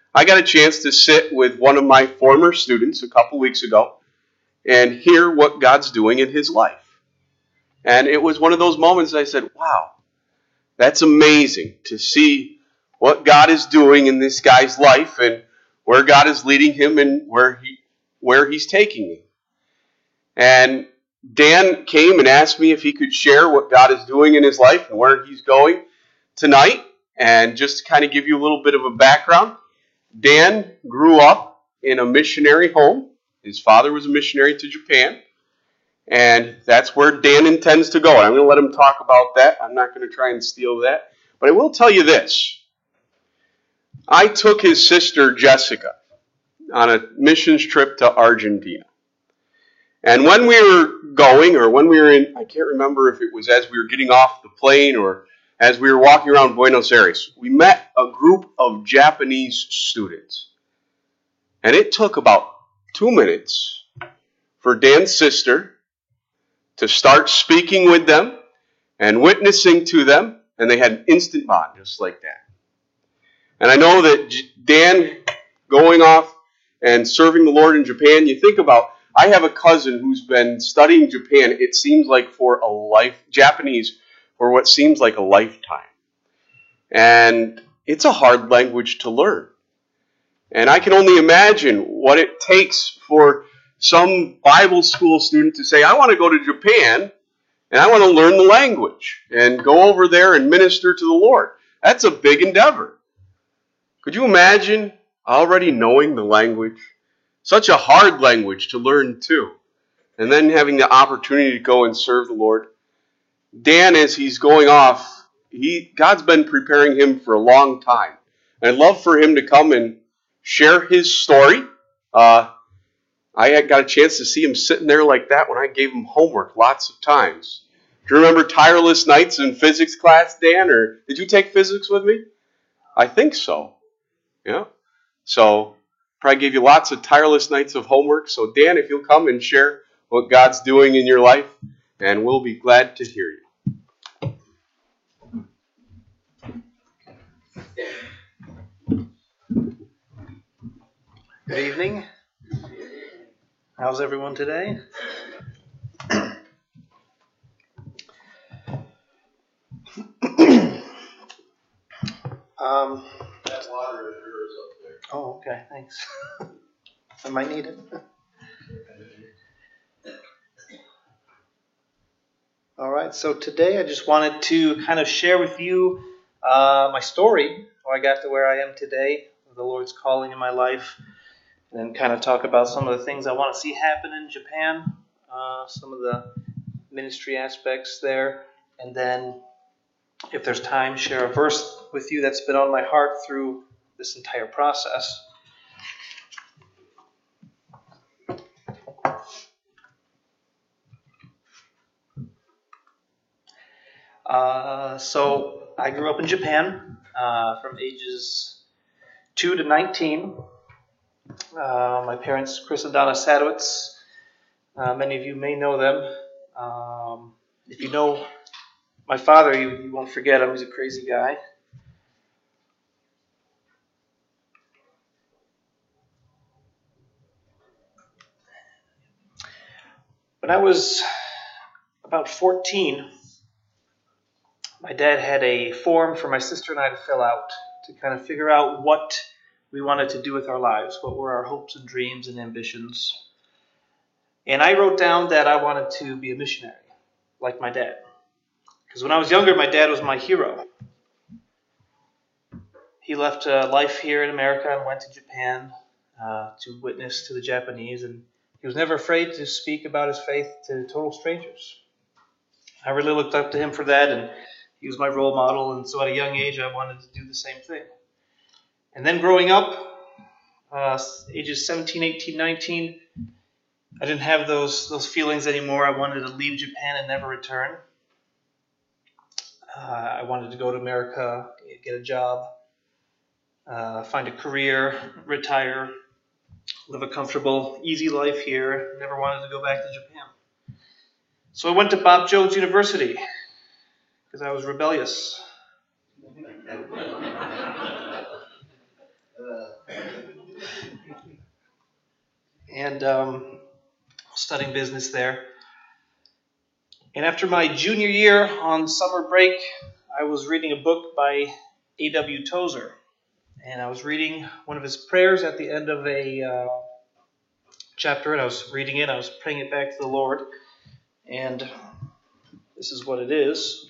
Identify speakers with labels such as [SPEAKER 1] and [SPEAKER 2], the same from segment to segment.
[SPEAKER 1] I got a chance to sit with one of my former students a couple weeks ago and hear what God's doing in his life. And it was one of those moments I said, wow, that's amazing to see what God is doing in this guy's life and where God is leading him and where he's taking him. And Dan came and asked me if he could share what God is doing in his life and where he's going tonight. And just to kind of give you a little bit of a background, Dan grew up in a missionary home. His father was a missionary to Japan. And that's where Dan intends to go. And I'm going to let him talk about that. I'm not going to try and steal that. But I will tell you this. I took his sister, Jessica, on a missions trip to Argentina. And when we were going, or when we were in, I can't remember if it was as we were getting off the plane or as we were walking around Buenos Aires, we met a group of Japanese students. And it took about 2 minutes for Dan's sister to start speaking with them and witnessing to them, and they had an instant bond just like that. And I know that Dan going off and serving the Lord in Japan, you think about, I have a cousin who's been studying Japan, it seems like Japanese for what seems like a lifetime. And it's a hard language to learn. And I can only imagine what it takes for some Bible school student to say, I want to go to Japan and I want to learn the language and go over there and minister to the Lord. That's a big endeavor. Could you imagine already knowing the language? Such a hard language to learn too. And then having the opportunity to go and serve the Lord. Dan, as he's going off, God's been preparing him for a long time. And I'd love for him to come and share his story. I had got a chance to see him sitting there like that when I gave him homework lots of times. Do you remember tireless nights in physics class, Dan? Or did you take physics with me? I think so. Yeah. So probably gave you lots of tireless nights of homework. So Dan, if you'll come and share what God's doing in your life, and we'll be glad to hear you.
[SPEAKER 2] Good evening. How's everyone today?
[SPEAKER 1] That water is yours up there.
[SPEAKER 2] Oh, okay, thanks. I might need it. All right, so today I just wanted to kind of share with you my story, how I got to where I am today, the Lord's calling in my life, and then kind of talk about some of the things I want to see happen in Japan, some of the ministry aspects there, and then, if there's time, share a verse with you that's been on my heart through this entire process. So I grew up in Japan from ages 2 to 19. My parents, Chris and Donna Sadowitz, many of you may know them. If you know my father, you won't forget him. He's a crazy guy. When I was about 14, my dad had a form for my sister and I to fill out to kind of figure out what we wanted to do with our lives, what were our hopes and dreams and ambitions. And I wrote down that I wanted to be a missionary, like my dad. Because when I was younger, my dad was my hero. He left life here in America and went to Japan to witness to the Japanese, and he was never afraid to speak about his faith to total strangers. I really looked up to him for that, and he was my role model, and so at a young age, I wanted to do the same thing. And then growing up, ages 17, 18, 19, I didn't have those feelings anymore. I wanted to leave Japan and never return. I wanted to go to America, get a job, find a career, retire, live a comfortable, easy life here. Never wanted to go back to Japan. So I went to Bob Jones University because I was rebellious. and studying business there. And after my junior year on summer break, I was reading a book by A.W. Tozer. And I was reading one of his prayers at the end of a chapter, and I was reading it, I was praying it back to the Lord. And this is what it is.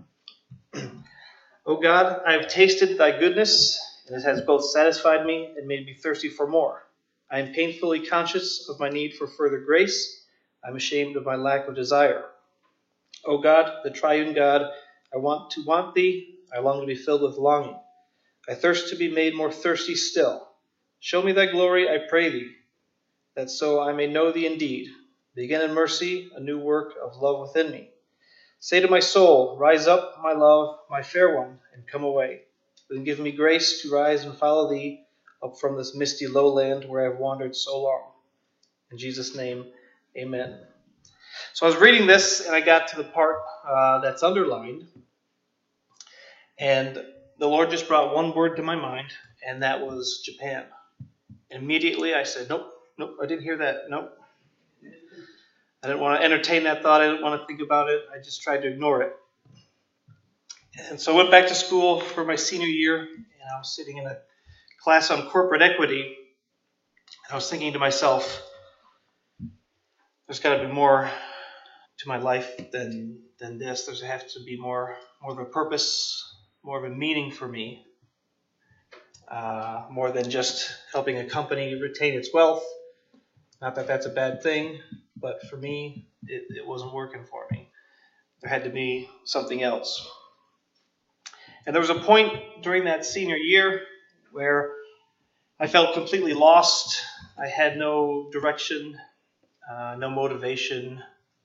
[SPEAKER 2] O God, I have tasted thy goodness, and it has both satisfied me and made me thirsty for more. I am painfully conscious of my need for further grace. I am ashamed of my lack of desire. O God, the triune God, I want to want thee. I long to be filled with longing. I thirst to be made more thirsty still. Show me thy glory, I pray thee, that so I may know thee indeed. Begin in mercy a new work of love within me. Say to my soul, rise up, my love, my fair one, and come away. Then give me grace to rise and follow thee up from this misty lowland where I have wandered so long. In Jesus' name, amen. So I was reading this, and I got to the part that's underlined, and the Lord just brought one word to my mind, and that was Japan. Immediately I said, nope, I didn't hear that, nope. I didn't want to entertain that thought. I didn't want to think about it. I just tried to ignore it. And so I went back to school for my senior year, and I was sitting in a class on corporate equity, and I was thinking to myself, there's got to be more to my life than this. There's have to be more of a purpose, more of a meaning for me, more than just helping a company retain its wealth. Not that that's a bad thing, but for me, it wasn't working for me. There had to be something else. And there was a point during that senior year where I felt completely lost. I had no direction, no motivation,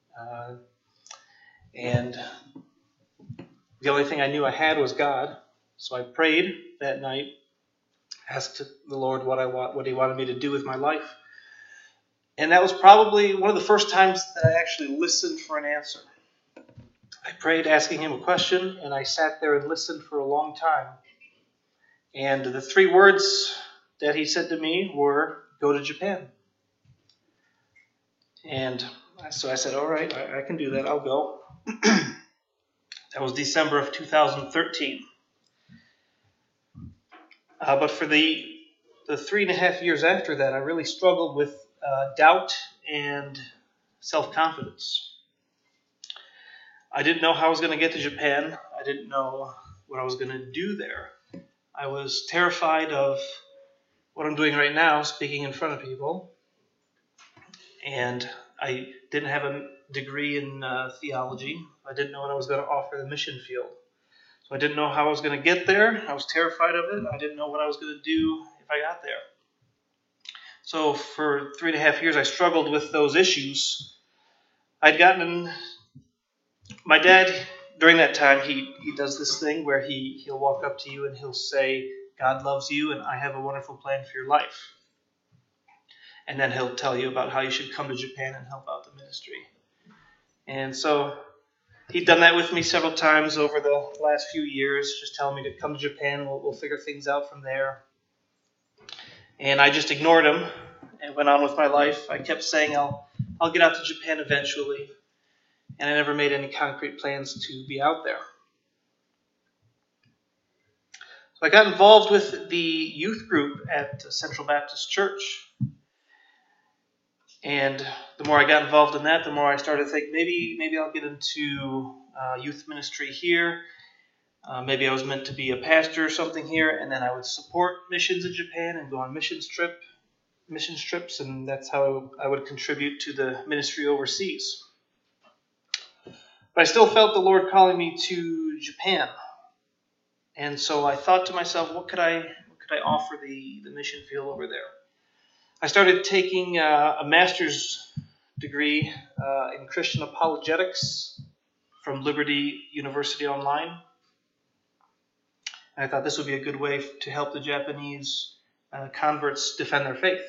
[SPEAKER 2] and the only thing I knew I had was God. So I prayed that night, asked the Lord what He wanted me to do with my life. And that was probably one of the first times that I actually listened for an answer. I prayed asking Him a question, and I sat there and listened for a long time. And the 3 words that He said to me were, go to Japan. And so I said, all right, I can do that. I'll go. That was December of 2013. But for the 3.5 years after that, I really struggled with doubt and self-confidence. I didn't know how I was going to get to Japan. I didn't know what I was going to do there. I was terrified of what I'm doing right now, speaking in front of people. And I didn't have a degree in theology. I didn't know what I was going to offer the mission field. So I didn't know how I was going to get there. I was terrified of it. I didn't know what I was going to do if I got there. So for 3.5 years, I struggled with those issues. My dad, during that time, he does this thing where he'll walk up to you and he'll say, God loves you and I have a wonderful plan for your life. And then he'll tell you about how you should come to Japan and help out the ministry. And so he'd done that with me several times over the last few years, just telling me to come to Japan. We'll figure things out from there. And I just ignored him and went on with my life. I kept saying I'll get out to Japan eventually. And I never made any concrete plans to be out there. So I got involved with the youth group at Central Baptist Church. And the more I got involved in that, the more I started to think maybe I'll get into youth ministry here. Maybe I was meant to be a pastor or something here, and then I would support missions in Japan and go on mission trips, and that's how I would contribute to the ministry overseas. But I still felt the Lord calling me to Japan. And so I thought to myself, what could I offer the mission field over there? I started taking a master's degree in Christian apologetics from Liberty University Online. And I thought this would be a good way to help the Japanese converts defend their faith.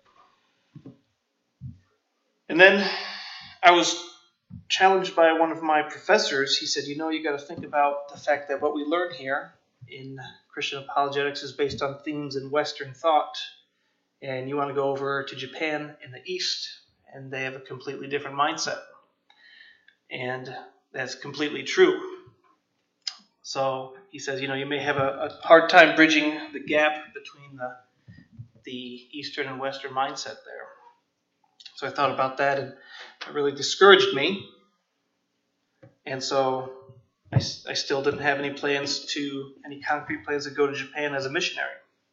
[SPEAKER 2] And then I was challenged by one of my professors. He said, you got to think about the fact that what we learn here in Christian apologetics is based on themes in Western thought and you want to go over to Japan in the East, and they have a completely different mindset. And that's completely true. So he says, you may have a hard time bridging the gap between the Eastern and Western mindset there. So I thought about that, and it really discouraged me. And so I still didn't have any concrete plans to go to Japan as a missionary.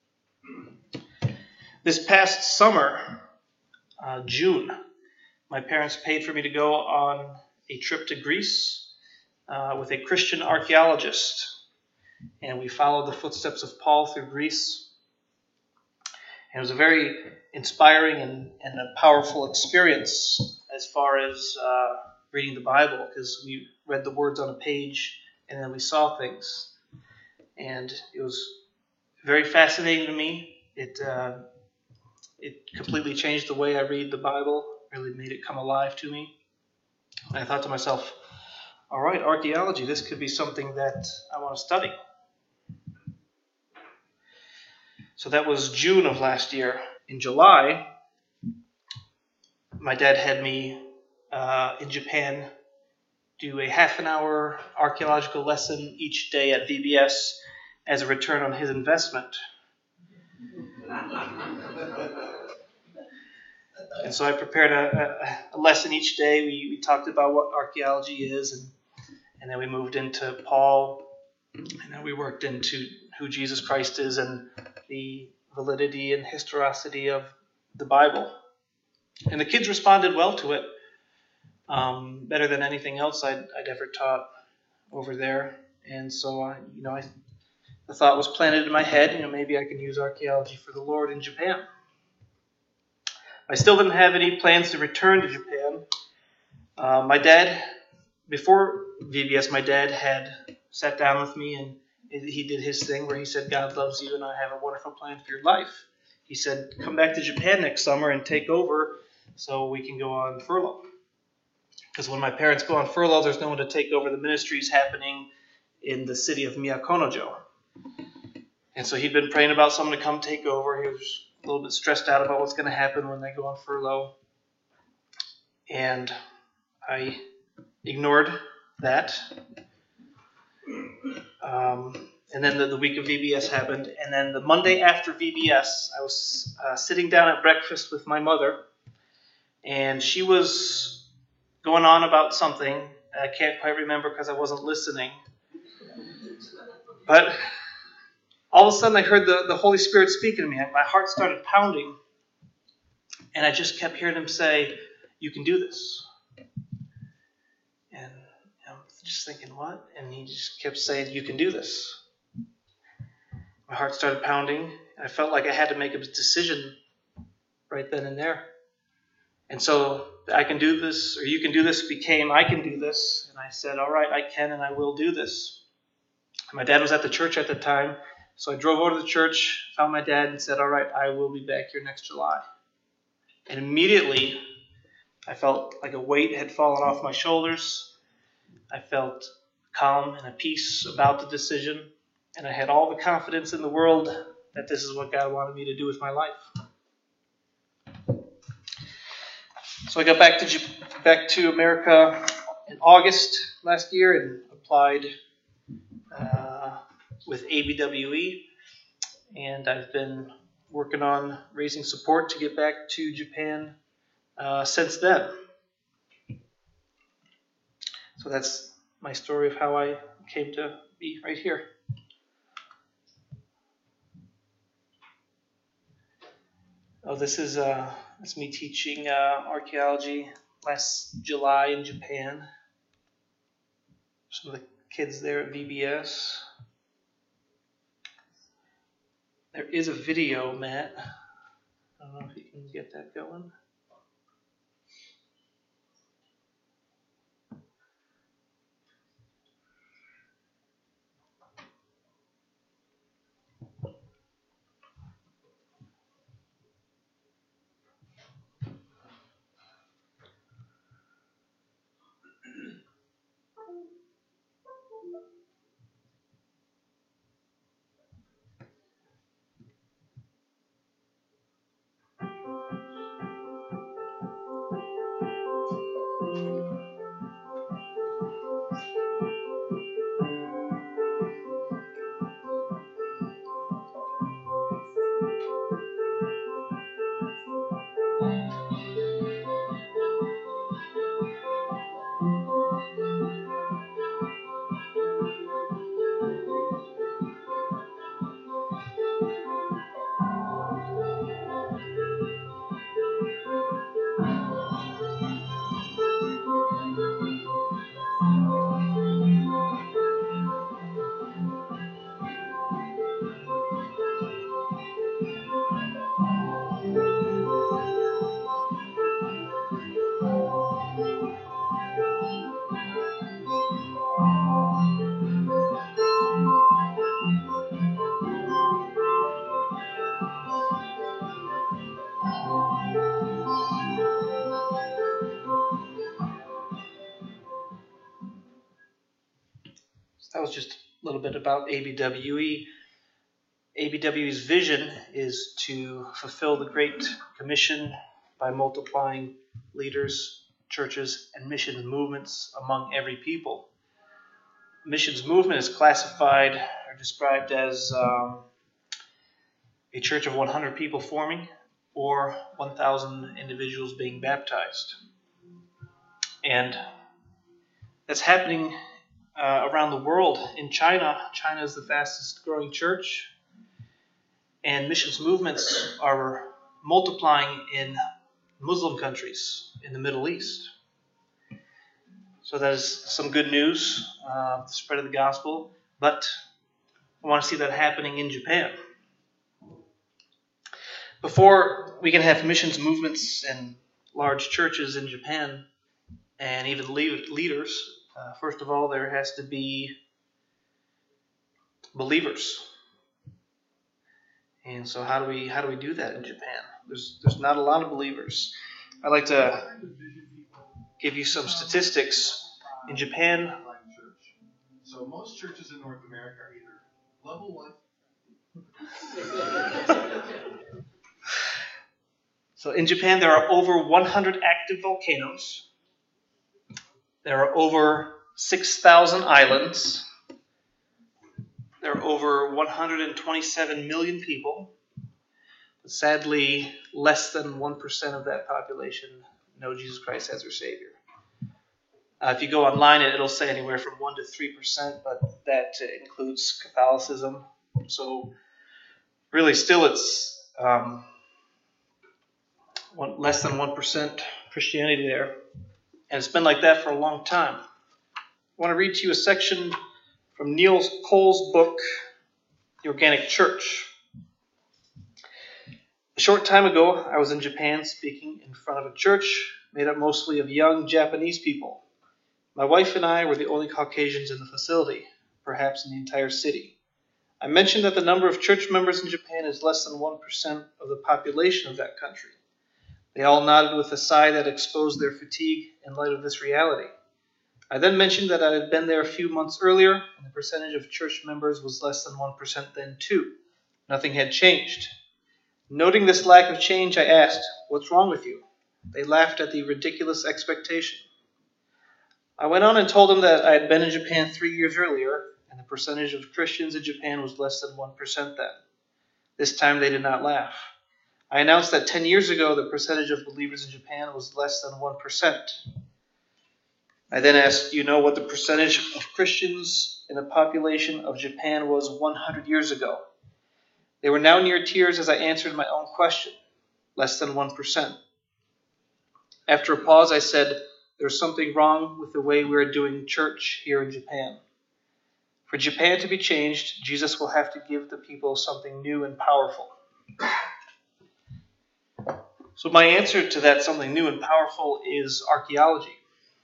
[SPEAKER 2] This past summer, June, my parents paid for me to go on a trip to Greece with a Christian archaeologist. And we followed the footsteps of Paul through Greece. And it was a very inspiring and a powerful experience as far as reading the Bible, because we read the words on a page and then we saw things. And it was very fascinating to me. It completely changed the way I read the Bible, really made it come alive to me. And I thought to myself, all right, archaeology, this could be something that I want to study. So that was June of last year. In July, my dad had me in Japan do a half-an-hour archaeological lesson each day at VBS as a return on his investment. And so I prepared a lesson each day. We talked about what archaeology is, and then we moved into Paul, and then we worked into who Jesus Christ is and the validity and historicity of the Bible. And the kids responded well to it, better than anything else I'd ever taught over there. And so, the thought was planted in my head, maybe I can use archaeology for the Lord in Japan. I still didn't have any plans to return to Japan. My dad, before VBS, my dad had sat down with me and he did his thing where he said, God loves you and I have a wonderful plan for your life. He said, come back to Japan next summer and take over so we can go on furlough. Because when my parents go on furlough, there's no one to take over the ministries happening in the city of Miyako-no-jo. And so he'd been praying about someone to come take over. He was a little bit stressed out about what's going to happen when they go on furlough. And I ignored that. And then the week of VBS happened. And then the Monday after VBS, I was sitting down at breakfast with my mother. And she was going on about something. I can't quite remember because I wasn't listening. But all of a sudden I heard the Holy Spirit speaking to me. My heart started pounding. And I just kept hearing him say, you can do this. And I'm just thinking, what? And he just kept saying, you can do this. My heart started pounding. I felt like I had to make a decision right then and there. And so I can do this, or you can do this, became I can do this. And I said, all right, I can and I will do this. My dad was at the church at the time. So I drove over to the church, found my dad, and said, all right, I will be back here next July. And immediately, I felt like a weight had fallen off my shoulders. I felt calm and a peace about the decision. And I had all the confidence in the world that this is what God wanted me to do with my life. So I got back to America in August last year and applied with ABWE. And I've been working on raising support to get back to Japan since then. So that's my story of how I came to be right here. Oh, this is me teaching archaeology last July in Japan. Some of the kids there at VBS. There is a video, Matt. I don't know if you can get that going. was just a little bit about ABWE. ABWE's vision is to fulfill the Great Commission by multiplying leaders, churches, and mission movements among every people. Missions movement is classified or described as a church of 100 people forming or 1,000 individuals being baptized. And that's happening around the world. In China, China is the fastest growing church, and missions movements are multiplying in Muslim countries in the Middle East. So that is some good news, the spread of the gospel, but I want to see that happening in Japan. Before we can have missions movements and large churches in Japan and even leaders, first of all, there has to be believers. And so how do we do that in Japan? There's not a lot of believers. I'd like to give you some statistics. In Japan,
[SPEAKER 3] so most churches in North America are either level 1.
[SPEAKER 2] So in Japan, there are over 100 active volcanoes. There are over 6,000 islands. There are over 127 million people. But sadly, less than 1% of that population know Jesus Christ as their Savior. If you go online, it'll say anywhere from 1 to 3%, but that includes Catholicism. So really, still it's less than 1% Christianity there. And it's been like that for a long time. I want to read to you a section from Niels Cole's book, The Organic Church. A short time ago, I was in Japan speaking in front of a church made up mostly of young Japanese people. My wife and I were the only Caucasians in the facility, perhaps in the entire city. I mentioned that the number of church members in Japan is less than 1% of the population of that country. They all nodded with a sigh that exposed their fatigue in light of this reality. I then mentioned that I had been there a few months earlier, and the percentage of church members was less than 1% then too. Nothing had changed. Noting this lack of change, I asked, "What's wrong with you?" They laughed at the ridiculous expectation. I went on and told them that I had been in Japan 3 years earlier, and the percentage of Christians in Japan was less than 1% then. This time they did not laugh. I announced that 10 years ago the percentage of believers in Japan was less than 1%. I then asked, "Do you know what the percentage of Christians in the population of Japan was 100 years ago?" They were now near tears as I answered my own question. Less than 1%. After a pause, I said, "There's something wrong with the way we're doing church here in Japan. For Japan to be changed, Jesus will have to give the people something new and powerful." So my answer to that something new and powerful is archaeology.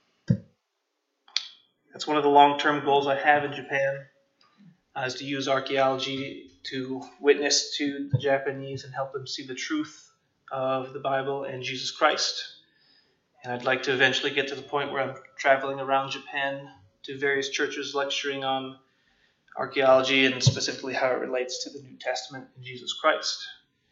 [SPEAKER 2] That's one of the long-term goals I have in Japan, is to use archaeology to witness to the Japanese and help them see the truth of the Bible and Jesus Christ. And I'd like to eventually get to the point where I'm traveling around Japan to various churches lecturing on archaeology and specifically how it relates to the New Testament and Jesus Christ.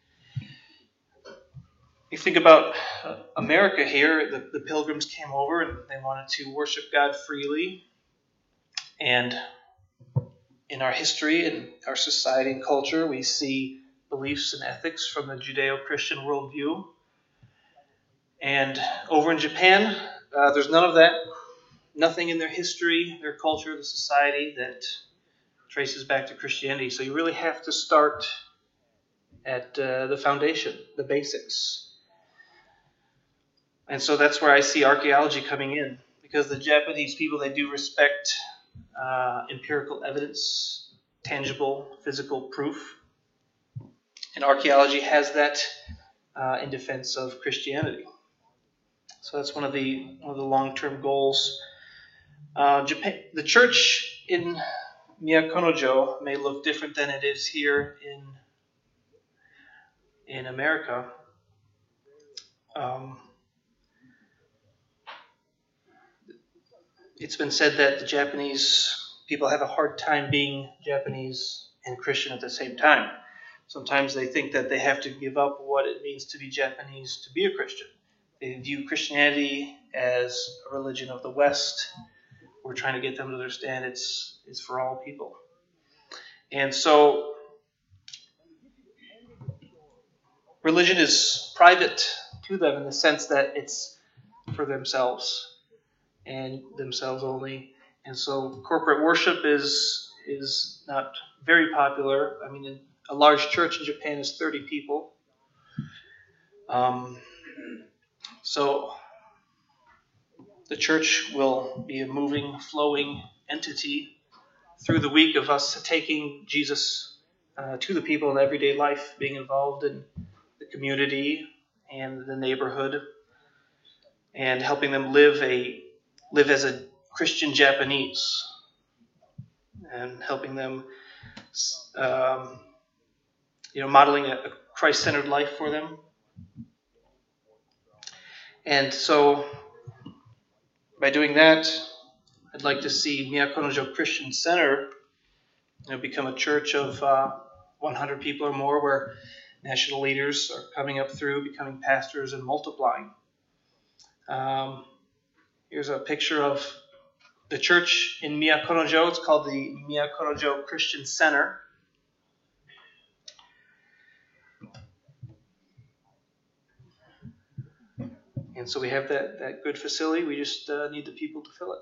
[SPEAKER 2] You think about America here, the Pilgrims came over and they wanted to worship God freely. And in our history and our society and culture, we see beliefs and ethics from the Judeo-Christian worldview. And over in Japan, there's none of that. Nothing in their history, their culture, the society that traces back to Christianity. So you really have to start at the foundation, the basics. And so that's where I see archaeology coming in. Because the Japanese people, they do respect empirical evidence, tangible, physical proof. And archaeology has that in defense of Christianity. So that's one of the long-term goals. Japan, the church in Myakonojo may look different than it is here in America. It's been said that the Japanese people have a hard time being Japanese and Christian at the same time. Sometimes they think that they have to give up what it means to be Japanese to be a Christian. They view Christianity as a religion of the West. We're trying to get them to understand it's for all people. And so religion is private to them in the sense that it's for themselves and themselves only. And so corporate worship is not very popular. I mean, a large church in Japan is 30 people. So the church will be a moving, flowing entity through the week of us taking Jesus to the people in everyday life, being involved in the community and the neighborhood, and helping them live as a Christian Japanese, and helping them, modeling a Christ-centered life for them. And so, by doing that, I'd like to see Miyakonojo Christian Center become a church of 100 people or more, where national leaders are coming up through, becoming pastors, and multiplying. Here's a picture of the church in Miyakonojo. It's called the Miyakonojo Christian Center. And so we have that good facility. We just need the people to fill it.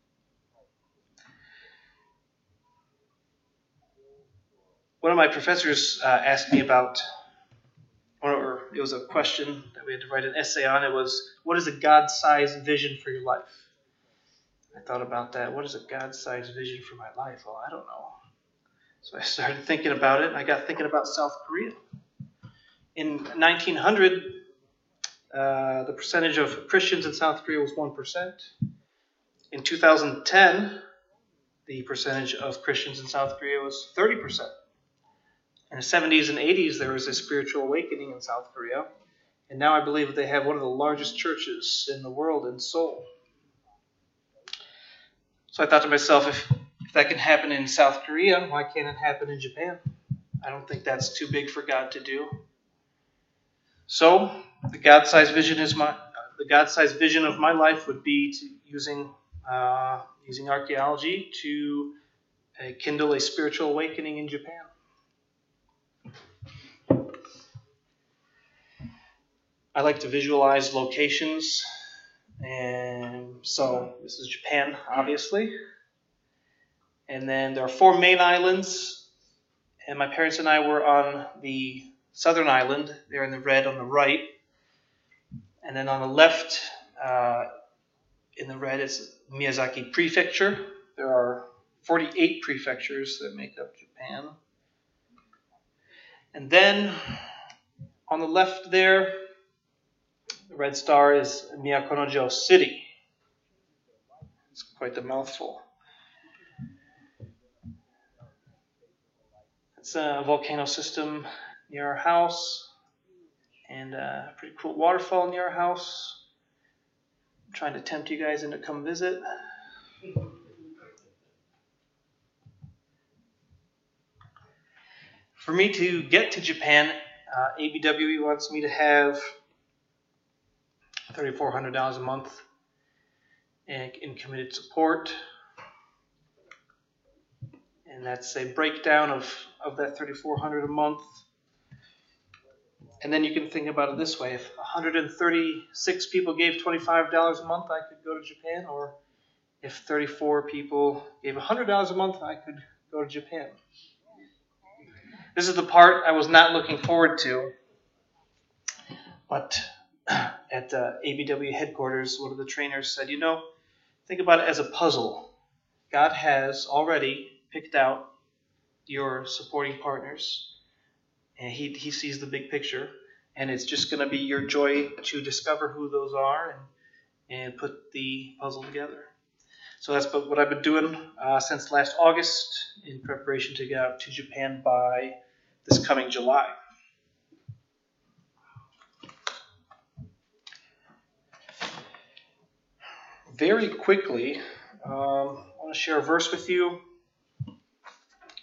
[SPEAKER 2] One of my professors asked me about, or it was a question that we had to write an essay on. It was, what is a God-sized vision for your life? I thought about that. What is a God-sized vision for my life? Well, I don't know. So I started thinking about it, and I got thinking about South Korea. In 1900, the percentage of Christians in South Korea was 1%. In 2010, the percentage of Christians in South Korea was 30%. In the 70s and 80s, there was a spiritual awakening in South Korea. And now I believe that they have one of the largest churches in the world in Seoul. So I thought to myself, if that can happen in South Korea, why can't it happen in Japan? I don't think that's too big for God to do. So the God-sized vision of my life would be using archaeology to kindle a spiritual awakening in Japan. I like to visualize locations, and so this is Japan, obviously. And then there are 4 main islands, and my parents and I were on the southern island. They're in the red on the right. And then on the left, in the red, is Miyazaki Prefecture. There are 48 prefectures that make up Japan. And then on the left there, the red star is Miyakonojo City. It's quite the mouthful. It's a volcano system near our house, and a pretty cool waterfall near our house. I'm trying to tempt you guys into come visit. For me to get to Japan, ABWE wants me to have $3,400 a month in committed support. And that's a breakdown of that $3,400 a month. And then you can think about it this way. If 136 people gave $25 a month, I could go to Japan. Or if 34 people gave $100 a month, I could go to Japan. This is the part I was not looking forward to. But at ABW headquarters, one of the trainers said, think about it as a puzzle. God has already picked out your supporting partners, and he sees the big picture, and it's just going to be your joy to discover who those are and put the puzzle together. So that's what I've been doing since last August in preparation to get out to Japan by this coming July. Very quickly, I want to share a verse with you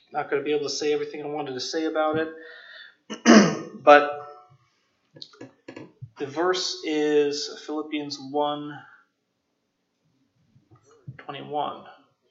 [SPEAKER 2] Not going to be able to say everything I wanted to say about it. But the verse is Philippians 1:21.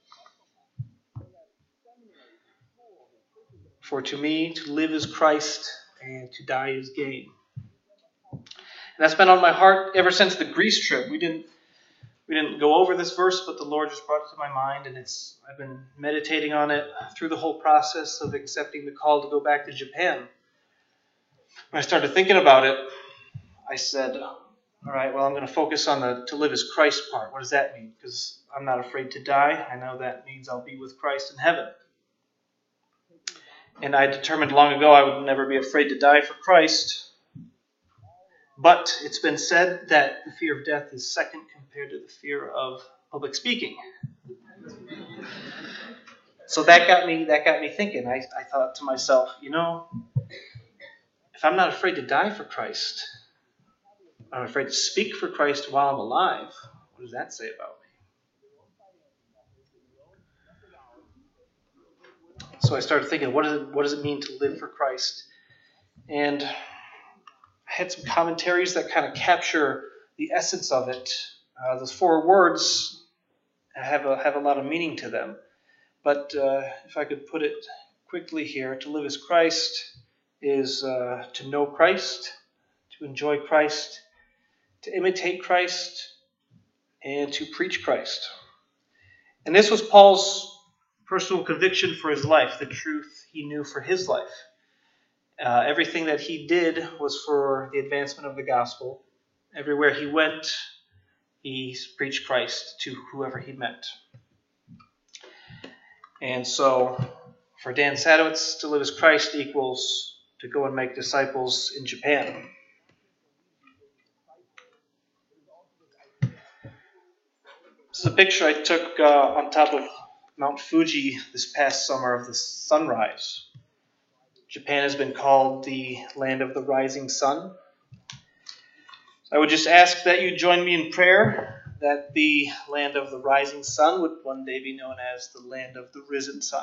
[SPEAKER 2] For to me, to live is Christ, and to die is gain. And that's been on my heart ever since the Greece trip. We didn't go over this verse, but the Lord just brought it to my mind, and I've been meditating on it through the whole process of accepting the call to go back to Japan. When I started thinking about it, I said, all right, well, I'm going to focus on the to live as Christ part. What does that mean? Because I'm not afraid to die. I know that means I'll be with Christ in heaven. And I determined long ago I would never be afraid to die for Christ. But it's been said that the fear of death is second compared to the fear of public speaking. So that got me thinking. I thought to myself, if I'm not afraid to die for Christ, I'm afraid to speak for Christ while I'm alive. What does that say about me? So I started thinking, what does it mean to live for Christ? And I had some commentaries that kind of capture the essence of it. Those 4 words have a lot of meaning to them. But if I could put it quickly here, to live as Christ is to know Christ, to enjoy Christ, to imitate Christ, and to preach Christ. And this was Paul's personal conviction for his life, the truth he knew for his life. Everything that he did was for the advancement of the gospel. Everywhere he went, he preached Christ to whoever he met. And so, for Dan Sadowitz, to live as Christ equals to go and make disciples in Japan. This is a picture I took on top of Mount Fuji this past summer of the sunrise. Japan has been called the land of the rising sun. I would just ask that you join me in prayer that the land of the rising sun would one day be known as the land of the risen sun.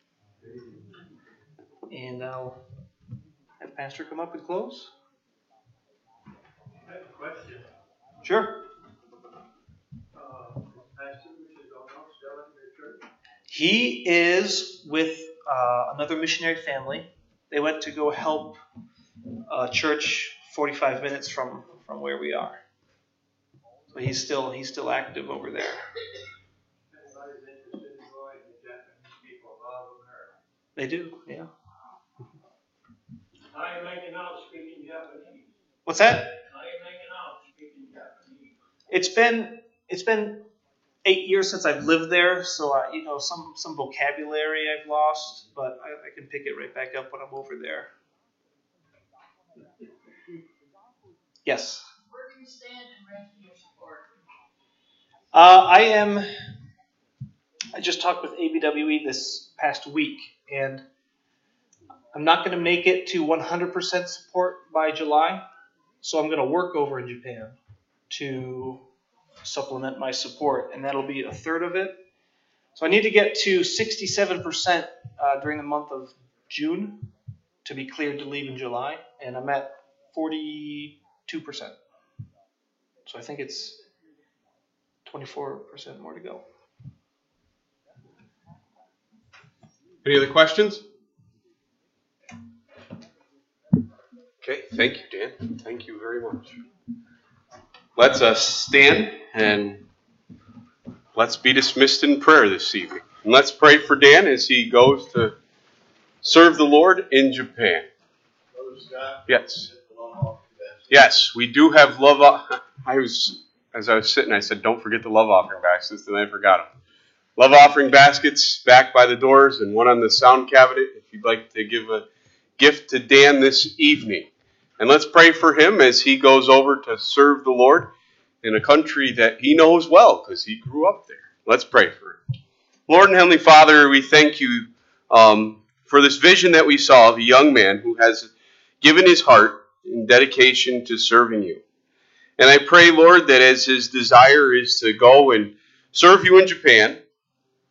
[SPEAKER 2] And I'll have Pastor come up and close.
[SPEAKER 3] I have a question.
[SPEAKER 2] Sure.
[SPEAKER 3] Pastor Richard Donald still in your church?
[SPEAKER 2] He is with another missionary family. They went to go help a church 45 minutes from where we are. So he's still active over there.
[SPEAKER 3] Anybody's interested in going, the Japanese people love America.
[SPEAKER 2] They do, yeah.
[SPEAKER 3] How are you making out speaking Japanese?
[SPEAKER 2] What's that?
[SPEAKER 3] How are you making out speaking Japanese?
[SPEAKER 2] It's been 8 years since I've lived there, so some vocabulary I've lost, but I can pick it right back up when I'm over there. Yes.
[SPEAKER 4] Where do you stand in ranking your support?
[SPEAKER 2] I just talked with ABWE this past week, and I'm not going to make it to 100% support by July, so I'm going to work over in Japan to supplement my support, and that'll be a third of it. So I need to get to 67% during the month of June to be cleared to leave in July, and I'm at 42%. So I think it's 24% more to go.
[SPEAKER 1] Any other questions? Okay, thank you, Dan. Thank you very much. Let's stand and let's be dismissed in prayer this evening. And let's pray for Dan as he goes to serve the Lord in Japan.
[SPEAKER 3] Brother Scott?
[SPEAKER 1] Yes. Yes, we do have love. As I was sitting, I said, don't forget the love offering baskets, and I forgot them. Love offering baskets back by the doors and one on the sound cabinet if you'd like to give a gift to Dan this evening. And let's pray for him as he goes over to serve the Lord in a country that he knows well because he grew up there. Let's pray for him. Lord and Heavenly Father, we thank you for this vision that we saw of a young man who has given his heart in dedication to serving you. And I pray, Lord, that as his desire is to go and serve you in Japan,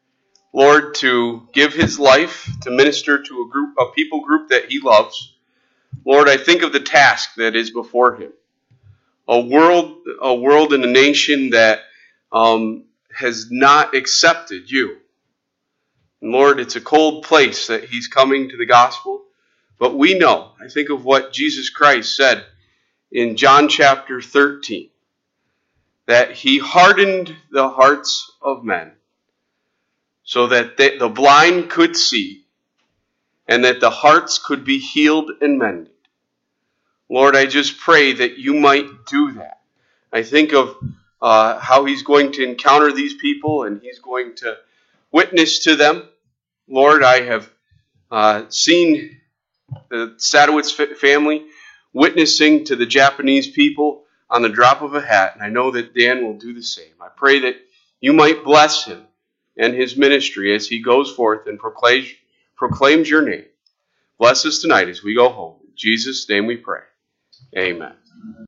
[SPEAKER 1] Lord, to give his life to minister to a people group that he loves. Lord, I think of the task that is before him. A world and a nation that has not accepted you. And Lord, it's a cold place that he's coming to the gospel. But we know, I think of what Jesus Christ said in John chapter 13, that he hardened the hearts of men so that the blind could see and that the hearts could be healed and mended. Lord, I just pray that you might do that. I think of how he's going to encounter these people and he's going to witness to them. Lord, I have seen the Sadowitz family witnessing to the Japanese people on the drop of a hat, and I know that Dan will do the same. I pray that you might bless him and his ministry as he goes forth and proclaims your name. Bless us tonight as we go home. In Jesus' name we pray. Amen.